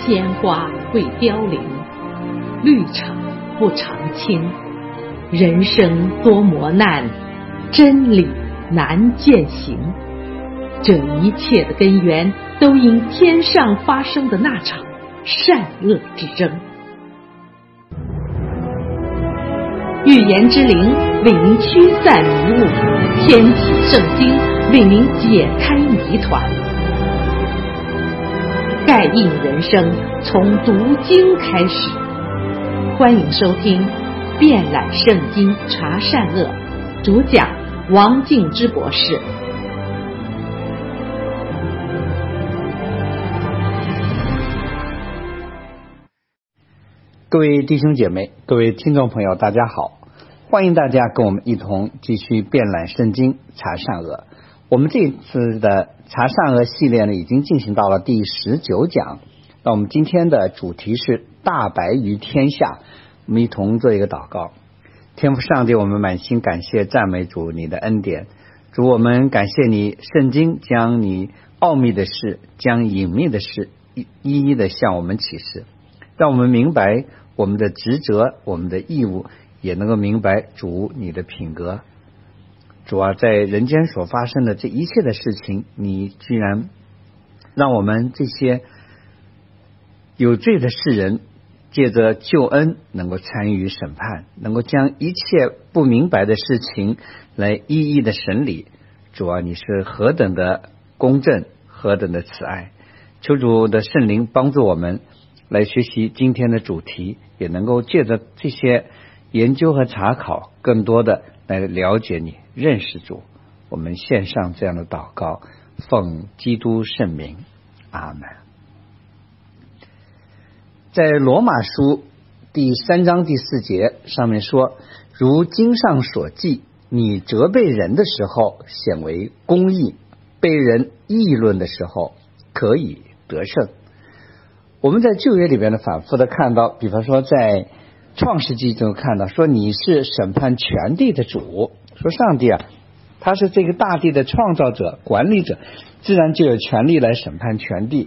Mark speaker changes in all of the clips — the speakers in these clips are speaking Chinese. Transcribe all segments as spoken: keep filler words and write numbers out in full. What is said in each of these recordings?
Speaker 1: 鲜花会凋零，绿草不常青。人生多磨难，真理难践行。这一切的根源都因天上发生的那场善恶之争。预言之灵为您驱散迷雾，天启圣经为您解开谜团。盖印人生从读经开始，欢迎收听遍览圣经查善恶，主讲王静之博士。
Speaker 2: 各位弟兄姐妹，各位听众朋友，大家好，欢迎大家跟我们一同继续遍览圣经查善恶。我们这次的查善恶系列呢，已经进行到了第十九讲。那我们今天的主题是大白于天下，我们一同做一个祷告。天父上帝，我们满心感谢赞美主你的恩典。主，我们感谢你，圣经将你奥秘的事，将隐秘的事一一的向我们启示，让我们明白我们的职责，我们的义务，也能够明白主你的品格。主啊，在人间所发生的这一切的事情，你居然让我们这些有罪的世人借着救恩能够参与审判，能够将一切不明白的事情来一一的审理。主啊，你是何等的公正，何等的慈爱。求主的圣灵帮助我们来学习今天的主题，也能够借着这些研究和查考，更多的来了解你，认识主。我们献上这样的祷告，奉基督圣名，阿门。在罗马书第三章第四节上面说，如经上所记，你责备人的时候显为公义，被人议论的时候可以得胜。我们在旧约里边呢，反复的看到，比方说在创世纪中看到说，你是审判全地的主，说上帝啊，他是这个大地的创造者、管理者，自然就有权利来审判全地。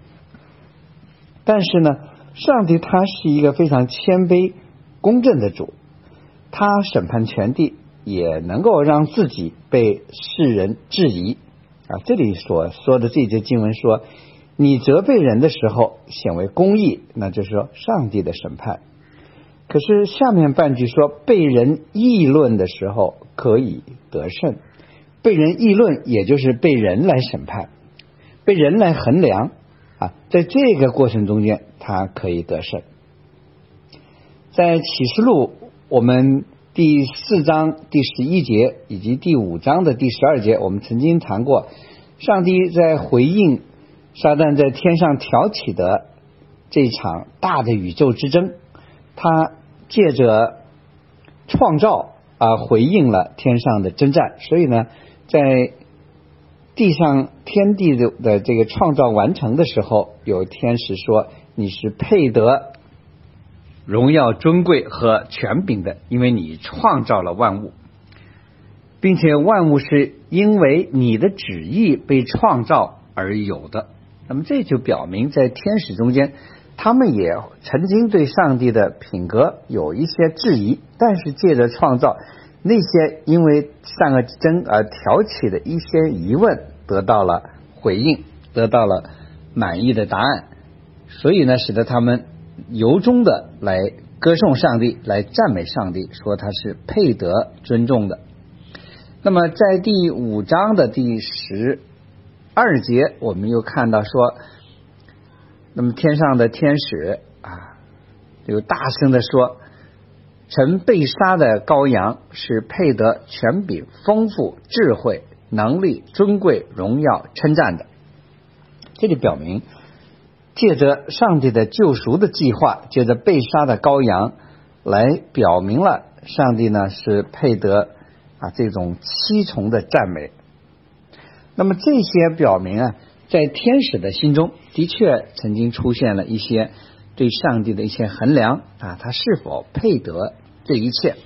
Speaker 2: 但是呢，上帝他是一个非常谦卑公正的主，他审判全地，也能够让自己被世人质疑啊。这里所说的这节经文说，你责备人的时候显为公义，那就是说上帝的审判。可是下面半句说，被人议论的时候可以得胜。被人议论也就是被人来审判，被人来衡量啊，在这个过程中间他可以得胜。在启示录我们第四章第十一节以及第五章的第十二节，我们曾经谈过，上帝在回应撒旦在天上挑起的这场大的宇宙之争，他借着创造啊回应了天上的征战。所以呢，在地上天地的的这个创造完成的时候，有天使说，你是配得荣耀尊贵和权柄的，因为你创造了万物，并且万物是因为你的旨意被创造而有的。那么这就表明在天使中间，他们也曾经对上帝的品格有一些质疑，但是借着创造，那些因为善恶之争而挑起的一些疑问得到了回应，得到了满意的答案，所以呢，使得他们由衷的来歌颂上帝，来赞美上帝，说他是配得尊重的。那么在第五章的第十二节，我们又看到说，那么天上的天使啊，就大声的说，曾被杀的羔羊是配得权柄、丰富、智慧、能力、尊贵、荣耀、称赞的。这里表明，借着上帝的救赎的计划，借着被杀的羔羊，来表明了上帝呢是配得啊这种七重的赞美。那么这些表明啊，在天使的心中的确曾经出现了一些对上帝的一些衡量啊，他是否配得这一切。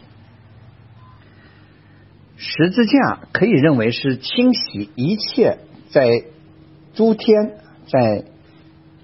Speaker 2: 十字架可以认为是清洗一切在诸天在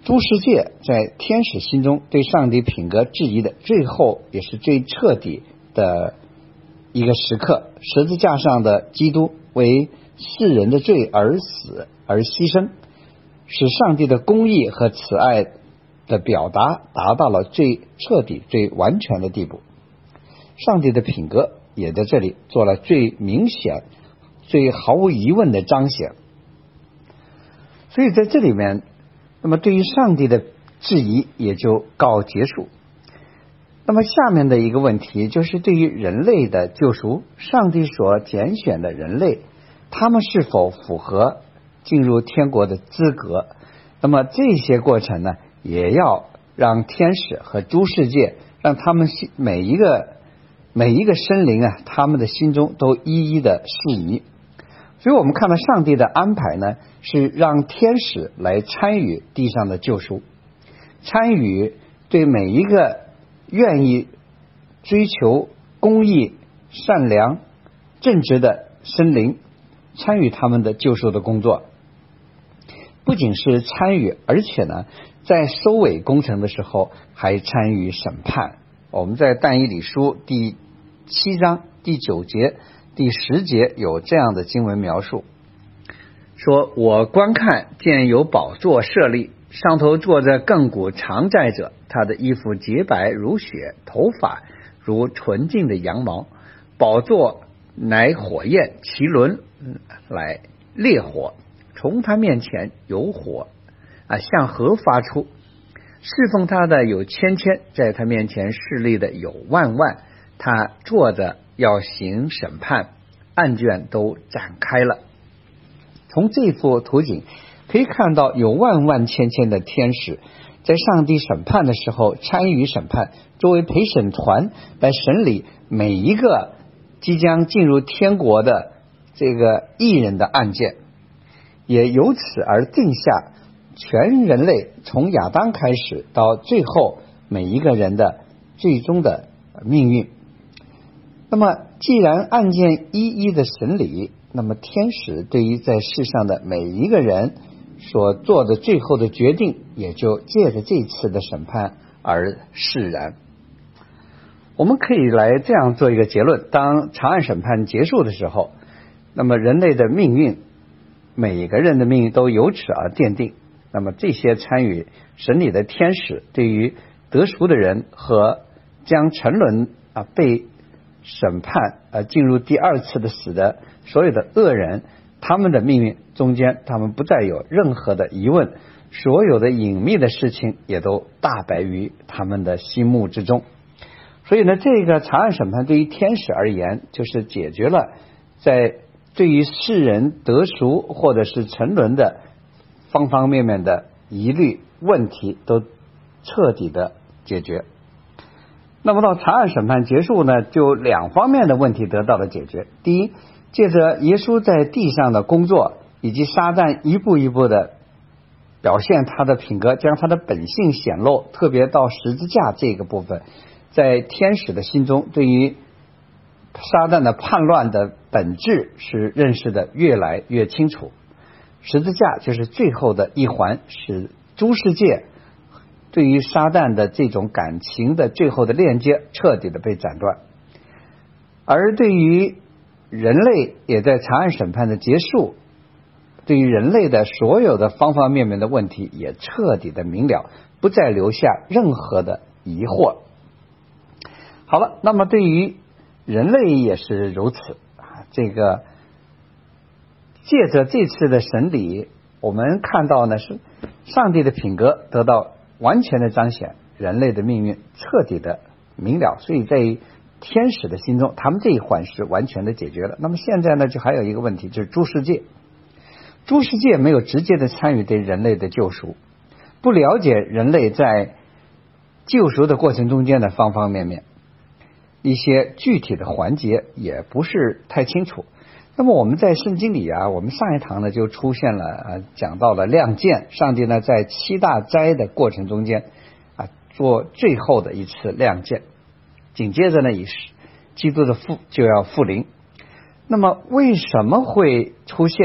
Speaker 2: 诸世界在天使心中对上帝品格质疑的最后也是最彻底的一个时刻。十字架上的基督为世人的罪而死而牺牲，使上帝的公义和慈爱的表达达到了最彻底最完全的地步。上帝的品格也在这里做了最明显最毫无疑问的彰显。所以在这里面，那么对于上帝的质疑也就告结束。那么下面的一个问题就是对于人类的救赎，上帝所拣选的人类，他们是否符合进入天国的资格？那么这些过程呢，也要让天使和诸世界，让他们每一个每一个生灵啊，他们的心中都一一的适宜。所以我们看到上帝的安排呢，是让天使来参与地上的救赎，参与对每一个愿意追求公义、善良、正直的生灵，参与他们的救赎的工作。不仅是参与，而且呢，在收尾工程的时候还参与审判。我们在但以理书第七章第九节第十节有这样的经文描述，说：我观看见有宝座设立，上头坐着亘古常在者，他的衣服洁白如雪，头发如纯净的羊毛。宝座乃火焰，其轮来烈火，从他面前有火啊，向河发出。侍奉他的有千千，在他面前侍立的有万万。他坐着要行审判，案卷都展开了。从这幅图景可以看到，有万万千千的天使在上帝审判的时候参与审判，作为陪审团来审理每一个即将进入天国的这个义人的案件，也由此而定下全人类从亚当开始到最后每一个人的最终的命运。那么既然案件一一的审理，那么天使对于在世上的每一个人所做的最后的决定，也就借着这次的审判而释然。我们可以来这样做一个结论：当长案审判结束的时候，那么人类的命运，每个人的命运都由此而奠定。那么这些参与审理的天使对于得赎的人和将沉沦啊被审判而进入第二次的死的所有的恶人，他们的命运中间他们不再有任何的疑问，所有的隐秘的事情也都大白于他们的心目之中。所以呢，这个长案审判对于天使而言，就是解决了在对于世人得赎或者是沉沦的方方面面的疑虑问题都彻底的解决。那么到长案审判结束呢，就两方面的问题得到了解决。第一，借着耶稣在地上的工作，以及撒旦一步一步的表现他的品格，将他的本性显露，特别到十字架这个部分，在天使的心中对于撒旦的叛乱的本质是认识的越来越清楚。十字架就是最后的一环，使诸世界对于撒旦的这种感情的最后的链接彻底的被斩断。而对于人类，也在长案审判的结束，对于人类的所有的方方面面的问题也彻底的明了，不再留下任何的疑惑。好了，那么对于人类也是如此啊，这个借着这次的审理，我们看到呢是上帝的品格得到完全的彰显，人类的命运彻底的明了。所以在天使的心中，他们这一环是完全的解决了。那么现在呢，就还有一个问题，就是诸世界。诸世界没有直接的参与对人类的救赎，不了解人类在救赎的过程中间的方方面面，一些具体的环节也不是太清楚。那么我们在圣经里啊，我们上一堂呢就出现了啊，讲到了亮剑，上帝呢在七大灾的过程中间啊，做最后的一次亮剑，紧接着呢也是基督的复就要复临。那么为什么会出现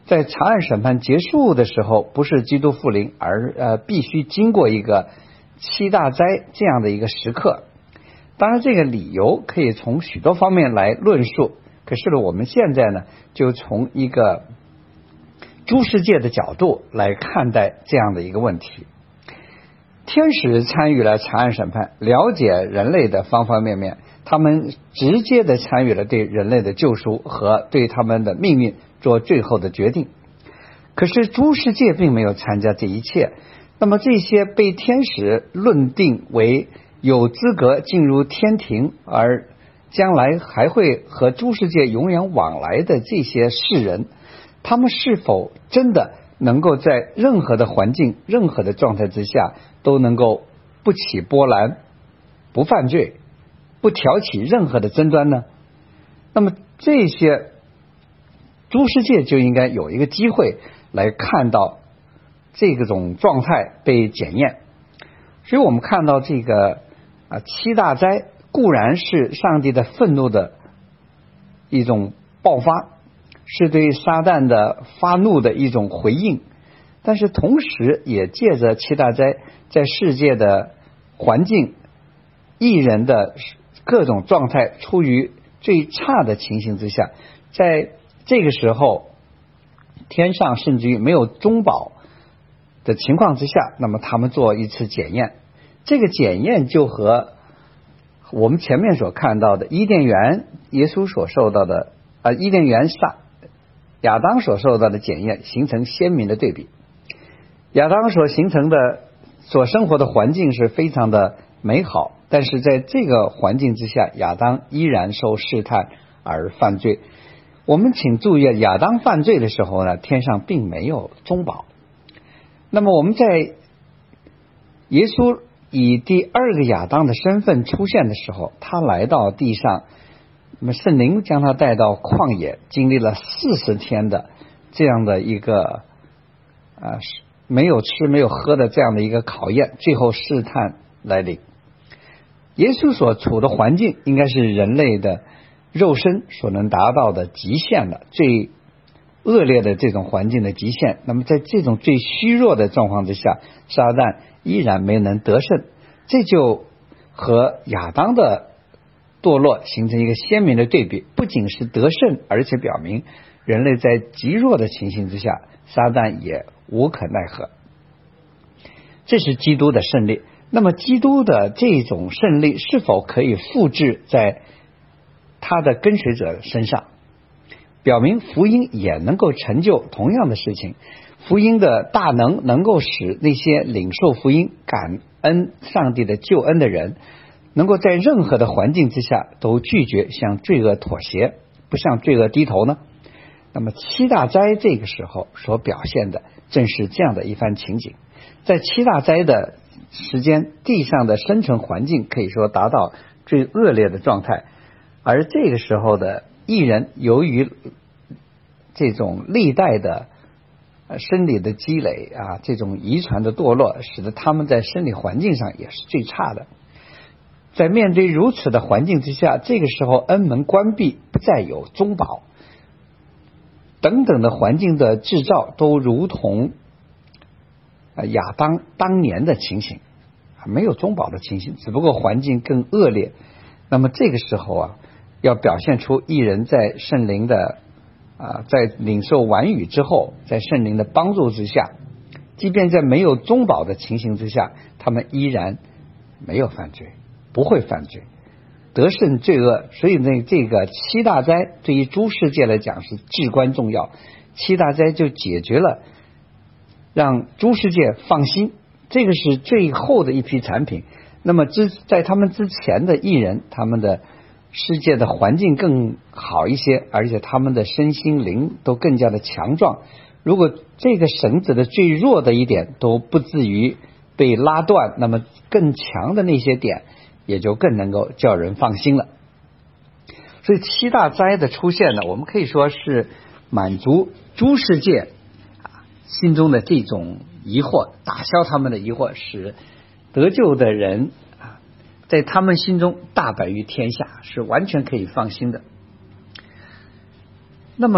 Speaker 2: 在查案审判结束的时候，不是基督复临，而呃必须经过一个七大灾这样的一个时刻。当然这个理由可以从许多方面来论述，可是呢我们现在呢就从一个诸世界的角度来看待这样的一个问题。天使参与了查案审判，了解人类的方方面面，他们直接的参与了对人类的救赎和对他们的命运做最后的决定。可是诸世界并没有参加这一切，那么这些被天使论定为有资格进入天庭，而将来还会和诸世界永远往来的这些世人，他们是否真的能够在任何的环境、任何的状态之下都能够不起波澜、不犯罪、不挑起任何的争端呢？那么这些诸世界就应该有一个机会来看到这种状态被检验。所以我们看到这个啊七大灾固然是上帝的愤怒的一种爆发，是对撒旦的发怒的一种回应，但是同时也借着七大灾在世界的环境、艺人的各种状态处于最差的情形之下，在这个时候天上甚至于没有中保的情况之下，那么他们做一次检验。这个检验就和我们前面所看到的伊甸园耶稣所受到的啊、呃、伊甸园撒亚当所受到的检验形成鲜明的对比。亚当所形成的所生活的环境是非常的美好，但是在这个环境之下，亚当依然受试探而犯罪。我们请注意，亚当犯罪的时候呢，天上并没有中保。那么我们在耶稣以第二个亚当的身份出现的时候，他来到地上，那么圣灵将他带到旷野，经历了四十天的这样的一个啊没有吃没有喝的这样的一个考验，最后试探来临。耶稣所处的环境应该是人类的肉身所能达到的极限了，最恶劣的这种环境的极限。那么在这种最虚弱的状况之下，撒旦依然没能得胜，这就和亚当的堕落形成一个鲜明的对比。不仅是得胜，而且表明人类在极弱的情形之下，撒旦也无可奈何。这是基督的胜利。那么基督的这种胜利是否可以复制在他的跟随者身上？表明福音也能够成就同样的事情。福音的大能能够使那些领受福音、感恩上帝的救恩的人，能够在任何的环境之下都拒绝向罪恶妥协，不向罪恶低头呢？那么七大灾这个时候所表现的正是这样的一番情景。在七大灾的时间，地上的生存环境可以说达到最恶劣的状态，而这个时候的义人由于这种历代的生理的积累啊，这种遗传的堕落，使得他们在生理环境上也是最差的。在面对如此的环境之下，这个时候恩门关闭，不再有中保等等的环境的制造，都如同亚当当年的情形，没有中保的情形，只不过环境更恶劣。那么这个时候啊，要表现出义人在圣灵的啊，在领受完语之后，在圣灵的帮助之下，即便在没有中保的情形之下，他们依然没有犯罪，不会犯罪，得胜罪恶。所以呢，这个七大灾对于诸世界来讲是至关重要。七大灾就解决了，让诸世界放心，这个是最后的一批产品。那么之在他们之前的义人，他们的世界的环境更好一些，而且他们的身心灵都更加的强壮。如果这个绳子的最弱的一点都不至于被拉断，那么更强的那些点也就更能够叫人放心了。所以七大灾的出现呢，我们可以说是满足诸世界心中的这种疑惑，打消他们的疑惑，使得救的人在他们心中大白于天下，是完全可以放心的。那么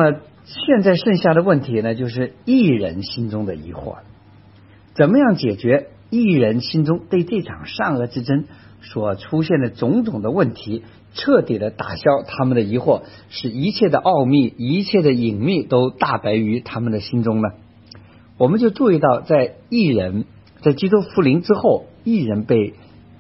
Speaker 2: 现在剩下的问题呢，就是义人心中的疑惑，怎么样解决义人心中对这场善恶之争所出现的种种的问题，彻底的打消他们的疑惑，使一切的奥秘、一切的隐秘都大白于他们的心中呢？我们就注意到，在义人在基督复临之后，义人被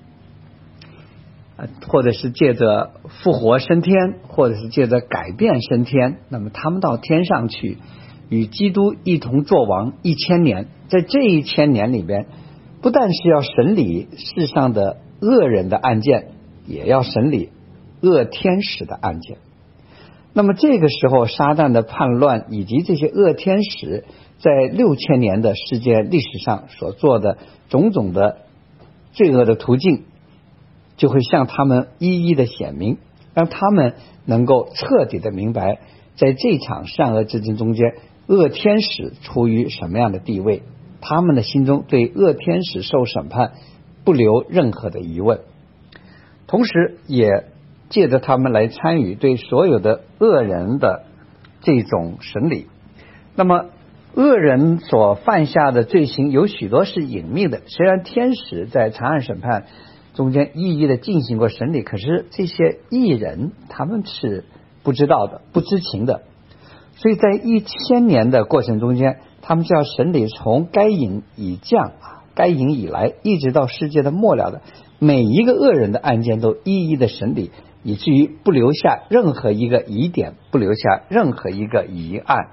Speaker 2: 或者是借着复活升天，或者是借着改变升天，那么他们到天上去，与基督一同作王一千年。在这一千年里边，不但是要审理世上的恶人的案件，也要审理恶天使的案件。那么这个时候，撒旦的叛乱以及这些恶天使在六千年的世界历史上所做的种种的罪恶的途径，就会向他们一一的显明，让他们能够彻底的明白，在这场善恶之争中间，恶天使处于什么样的地位，他们的心中对恶天使受审判不留任何的疑问，同时也借着他们来参与对所有的恶人的这种审理。那么恶人所犯下的罪行有许多是隐秘的，虽然天使在长案审判中间一一的进行过审理，可是这些义人他们是不知道的，不知情的。所以在一千年的过程中间，他们就要审理从该隐以降啊，该隐以来一直到世界的末了的每一个恶人的案件都一一的审理，以至于不留下任何一个疑点，不留下任何一个疑案。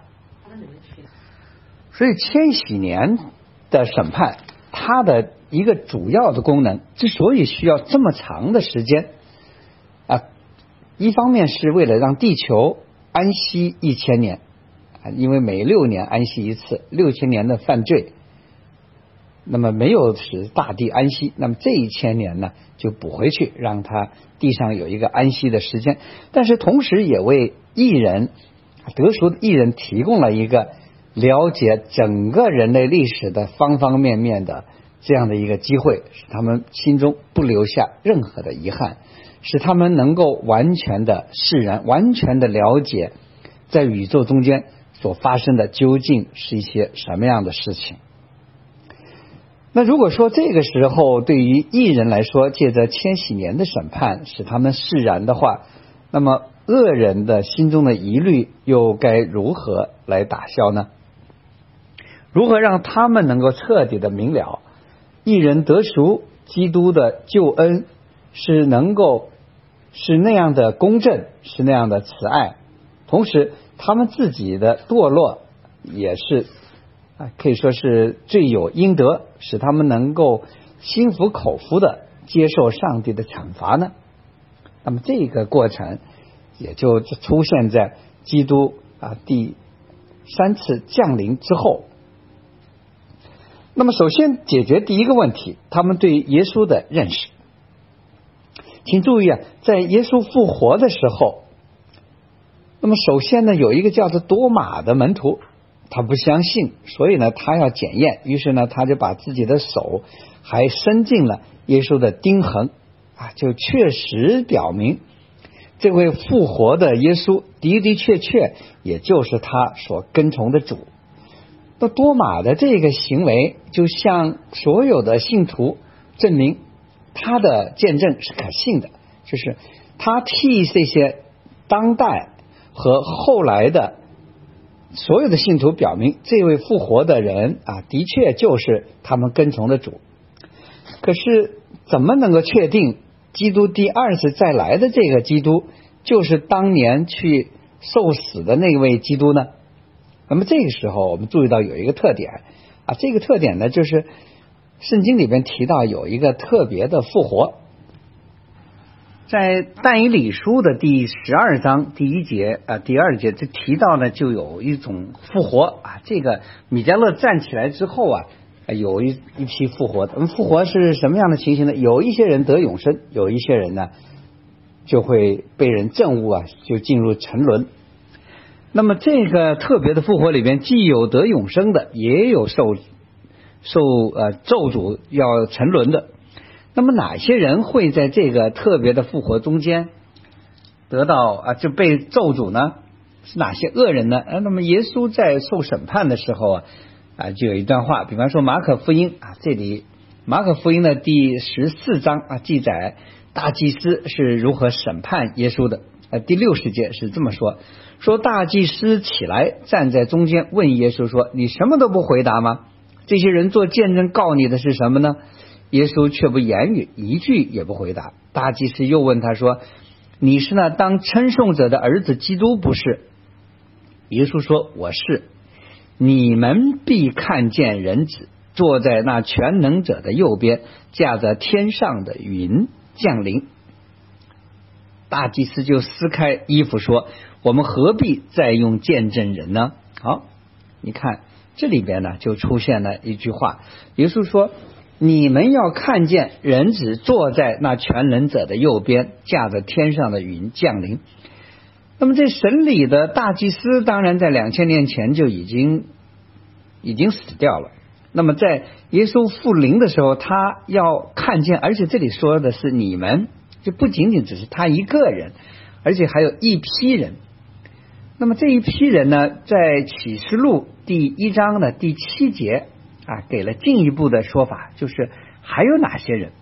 Speaker 2: 所以千禧年的审判，它的一个主要的功能，之所以需要这么长的时间啊，一方面是为了让地球安息一千年，因为每六年安息一次，六千年的犯罪，那么没有使大地安息，那么这一千年呢就补回去，让它地上有一个安息的时间。但是同时也为义人得赎的义人提供了一个了解整个人类历史的方方面面的这样的一个机会，使他们心中不留下任何的遗憾，使他们能够完全的释然，完全的了解在宇宙中间所发生的究竟是一些什么样的事情。那如果说这个时候对于义人来说，借着千禧年的审判使他们释然的话，那么恶人的心中的疑虑又该如何来打消呢？如何让他们能够彻底的明了，义人得赎基督的救恩是能够是那样的公正，是那样的慈爱，同时他们自己的堕落也是可以说是罪有应得，使他们能够心服口服的接受上帝的惩罚呢？那么这个过程也就出现在基督啊第三次降临之后。那么首先解决第一个问题，他们对耶稣的认识。请注意啊，在耶稣复活的时候，那么首先呢有一个叫做多马的门徒，他不相信，所以呢他要检验，于是呢他就把自己的手还伸进了耶稣的钉痕啊，就确实表明这位复活的耶稣的的确确也就是他所跟从的主。那多马的这个行为就向所有的信徒证明他的见证是可信的，就是他替这些当代和后来的所有的信徒表明，这位复活的人啊，的确就是他们跟从的主。可是怎么能够确定基督第二次再来的这个基督就是当年去受死的那位基督呢？那么这个时候我们注意到有一个特点啊，这个特点呢就是圣经里边提到有一个特别的复活。在但以理书的第十二章第一节啊、第二节这提到呢，就有一种复活啊。这个米迦勒站起来之后啊，有一一批复活的。复活是什么样的情形呢？有一些人得永生，有一些人呢就会被人憎恶啊，就进入沉沦。那么这个特别的复活里边，既有得永生的，也有受受呃咒诅要沉沦的。那么哪些人会在这个特别的复活中间得到啊就被咒诅呢？ 是哪些恶人呢？呃，那么耶稣在受审判的时候啊，啊，就有一段话，比方说马可福音啊，这里马可福音的第十四章啊，记载大祭司是如何审判耶稣的。呃，第六十节是这么说：说大祭司起来站在中间，问耶稣说：“你什么都不回答吗？这些人做见证告你的是什么呢？”耶稣却不言语，一句也不回答。大祭司又问他说：“你是那当称颂者的儿子基督不是？”耶稣说：“我是。你们必看见人子坐在那全能者的右边，驾着天上的云降临。”大祭司就撕开衣服说：“我们何必再用见证人呢？”好，你看这里边呢就出现了一句话，耶稣说：“你们要看见人子坐在那全能者的右边，驾着天上的云降临。”那么这审理的大祭司当然在两千年前就已经已经死掉了。那么在耶稣复临的时候，他要看见，而且这里说的是你们，就不仅仅只是他一个人，而且还有一批人。那么这一批人呢，在启示录第一章的第七节啊，给了进一步的说法，就是还有哪些人。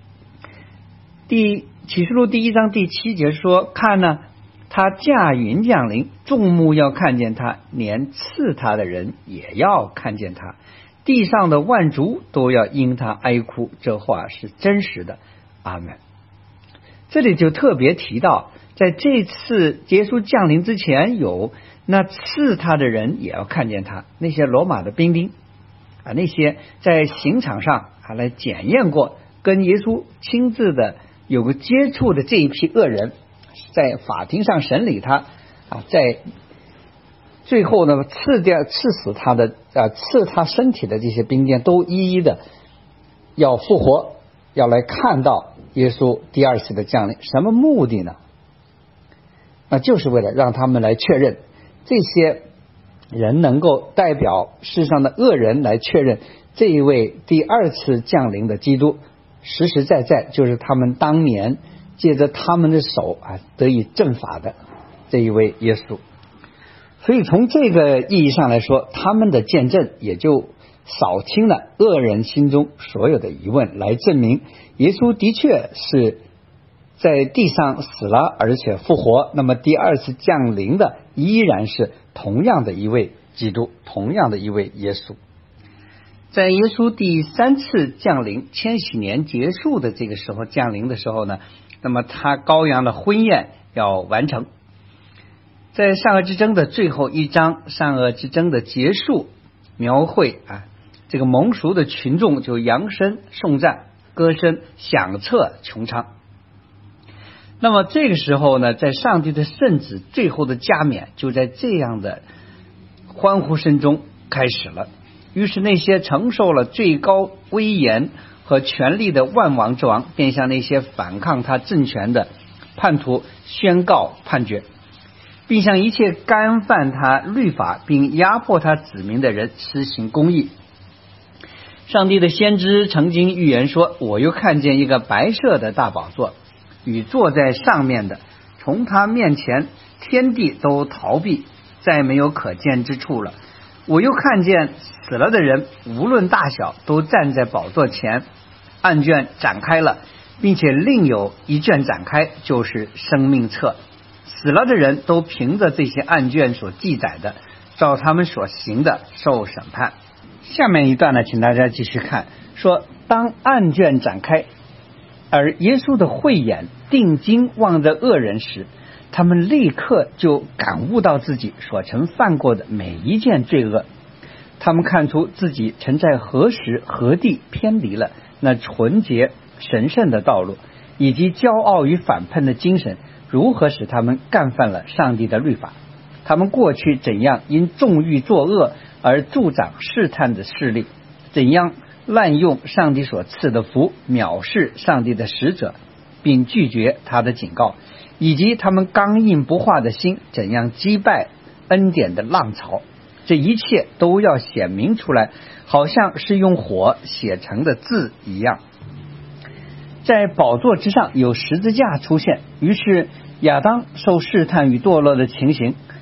Speaker 2: 第启示录第一章第七节说：“看呢，他驾云降临，众目要看见他，连刺他的人也要看见他，地上的万族都要因他哀哭。”这话是真实的。阿们。这里就特别提到，在这次耶稣降临之前，有那刺他的人也要看见他，那些罗马的兵丁啊，那些在刑场上啊来检验过，跟耶稣亲自的有个接触的这一批恶人，在法庭上审理他啊，在最后呢刺掉刺死他的啊刺他身体的这些兵丁都一一的要复活，要来看到耶稣第二次的降临。什么目的呢？那就是为了让他们来确认，这些人能够代表世上的恶人来确认这一位第二次降临的基督实实在在就是他们当年借着他们的手啊得以正法的这一位耶稣。所以从这个意义上来说，他们的见证也就扫清了恶人心中所有的疑问，来证明耶稣的确是在地上死了而且复活，那么第二次降临的依然是同样的一位基督，同样的一位耶稣。在耶稣第三次降临，千禧年结束的这个时候降临的时候呢，那么他羔羊的婚宴要完成。在善恶之争的最后一章，善恶之争的结束，描绘啊这个蒙赎的群众就扬声颂赞，歌声响彻穹苍。那么这个时候呢，在上帝的圣子最后的加冕就在这样的欢呼声中开始了。于是那些承受了最高威严和权力的万王之王，便向那些反抗他政权的叛徒宣告判决，并向一切干犯他律法并压迫他子民的人施行公义。上帝的先知曾经预言说：“我又看见一个白色的大宝座，与坐在上面的，从他面前天地都逃避，再没有可见之处了。我又看见死了的人无论大小都站在宝座前，案卷展开了，并且另有一卷展开，就是生命册。死了的人都凭着这些案卷所记载的，照他们所行的受审判。”下面一段呢，请大家继续看，说当案卷展开，而耶稣的慧眼定睛望着恶人时，他们立刻就感悟到自己所曾犯过的每一件罪恶。他们看出自己曾在何时何地偏离了那纯洁神圣的道路，以及骄傲与反叛的精神如何使他们干犯了上帝的律法。他们过去怎样因纵欲作恶而助长试探的势力，怎样滥用上帝所赐的福，藐视上帝的使者并拒绝他的警告，以及他们刚硬不化的心怎样击败恩典的浪潮。这一切都要显明出来，好像是用火写成的字一样。在宝座之上有十字架出现，于是亚当受试探与堕落的情形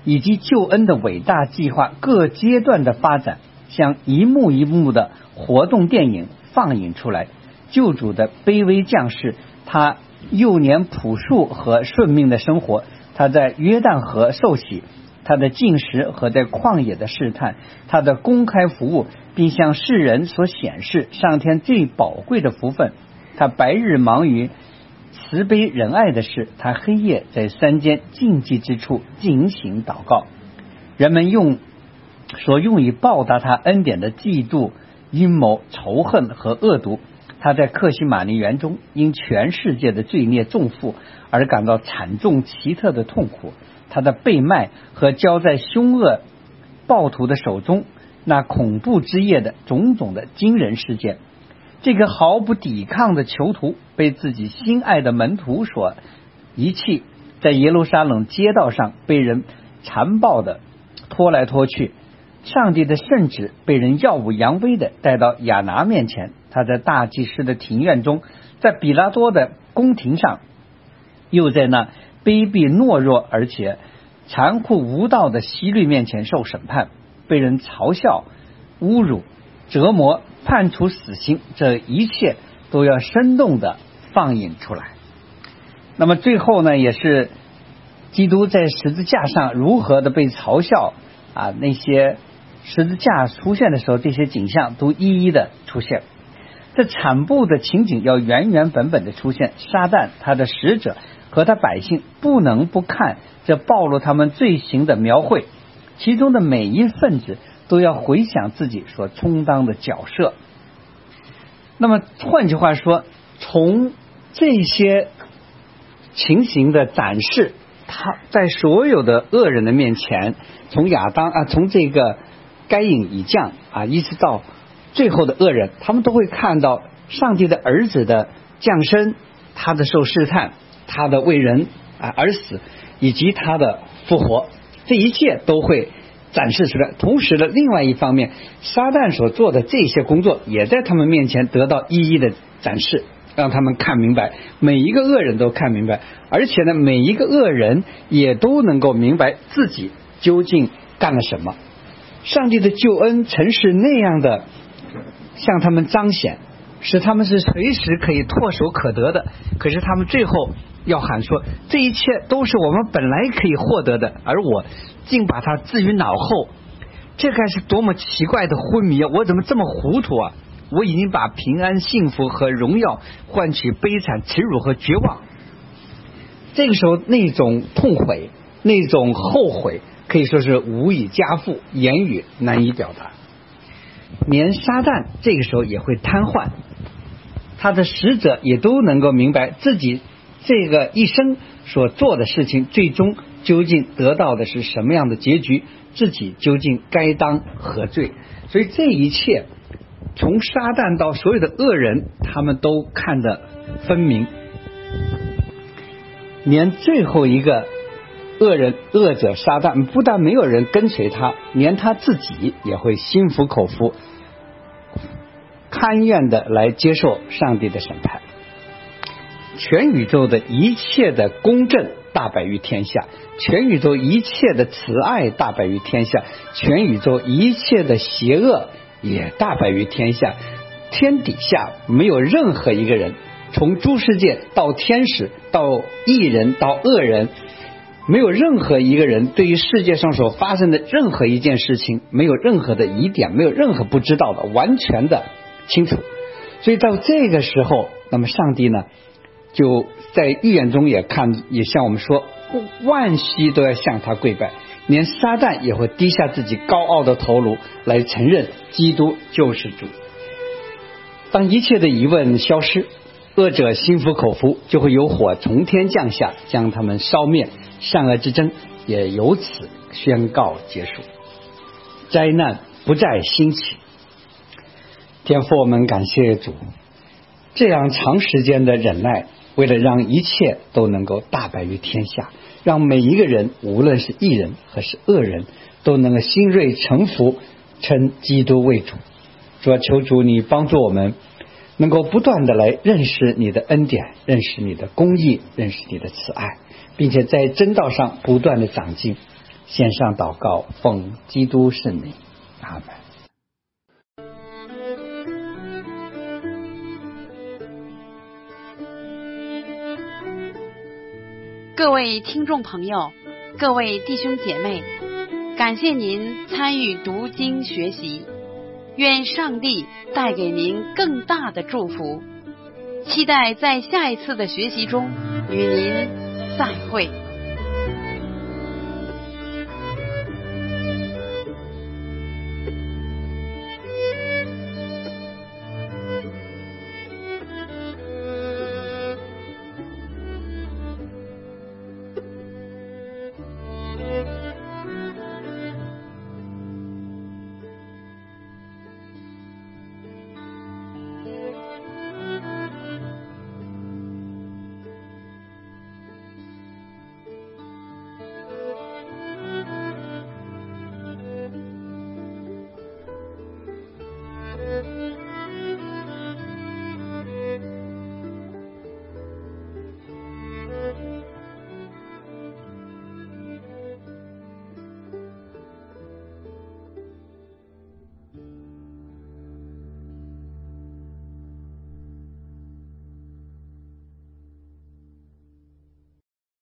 Speaker 2: 以及救恩的伟大计划各阶段的发展，像一幕一幕的活动电影放映出来。救主的卑微降世，他幼年朴素和顺命的生活，他在约旦河受洗，他的进食和在旷野的试探，他的公开服务，并向世人所显示上天最宝贵的福分。他白日忙于慈悲仁爱的事，他黑夜在山间禁忌之处进行祷告。人们用所用以报答他恩典的嫉妒、阴谋、仇恨和恶毒，他在克西马尼园中因全世界的罪孽重负而感到惨重奇特的痛苦。他的被卖和交在凶恶暴徒的手中，那恐怖之夜的种种的惊人事件。这个毫不抵抗的囚徒被自己心爱的门徒所遗弃，在耶路撒冷街道上被人残暴的拖来拖去。上帝的圣旨被人耀武扬威的带到亚拿面前，他在大祭司的庭院中，在比拉多的宫廷上，又在那卑鄙懦弱而且残酷无道的希律面前受审判，被人嘲笑、侮辱、折磨、判处死刑，这一切都要生动的放映出来。那么最后呢，也是基督在十字架上如何的被嘲笑啊，那些十字架出现的时候，这些景象都一一的出现。这惨怖的情景要原原本本的出现，撒旦他的使者和他百姓不能不看这暴露他们罪行的描绘，其中的每一分子都要回想自己所充当的角色。那么换句话说，从这些情形的展示，他在所有的恶人的面前，从亚当啊，从这个该隐以降啊，一直到最后的恶人，他们都会看到上帝的儿子的降生，他的受试探，他的为人啊而死，以及他的复活，这一切都会展示出来。同时的另外一方面，撒旦所做的这些工作也在他们面前得到一一的展示，让他们看明白，每一个恶人都看明白，而且呢，每一个恶人也都能够明白自己究竟干了什么。上帝的救恩曾是那样的向他们彰显，使他们是随时可以唾手可得的，可是他们最后要喊说，这一切都是我们本来可以获得的，而我竟把它置于脑后，这该是多么奇怪的昏迷啊！我怎么这么糊涂啊？我已经把平安、幸福和荣耀换取悲惨、耻辱和绝望。这个时候那种痛悔，那种后悔，可以说是无以加复，言语难以表达。连撒旦这个时候也会瘫痪，他的使者也都能够明白自己这个一生所做的事情最终究竟得到的是什么样的结局，自己究竟该当何罪。所以这一切从撒旦到所有的恶人，他们都看得分明。连最后一个恶人恶者撒旦，不但没有人跟随他，连他自己也会心服口服，甘愿的来接受上帝的审判。全宇宙的一切的公正大白于天下，全宇宙一切的慈爱大白于天下，全宇宙一切的邪恶也大白于天下。天底下没有任何一个人，从诸世界到天使到义人到恶人，没有任何一个人对于世界上所发生的任何一件事情没有任何的疑点，没有任何不知道的，完全的清楚。所以到这个时候，那么上帝呢就在预言中也看，也向我们说，万膝都要向他跪拜，连撒旦也会低下自己高傲的头颅来承认基督就是主。当一切的疑问消失，恶者心服口服，就会有火从天降下，将他们烧灭，善恶之争也由此宣告结束，灾难不再兴起。天父，我们感谢主，这样长时间的忍耐，为了让一切都能够大白于天下，让每一个人无论是义人还是恶人都能够心锐诚服，称基督为主。主啊，求主你帮助我们能够不断的来认识你的恩典，认识你的公义，认识你的慈爱，并且在真道上不断的长进。 献上祷告，奉基督圣名，阿门。
Speaker 3: 各位听众朋友，各位弟兄姐妹，感谢您参与读经学习，愿上帝带给您更大的祝福，期待在下一次的学习中与您再会。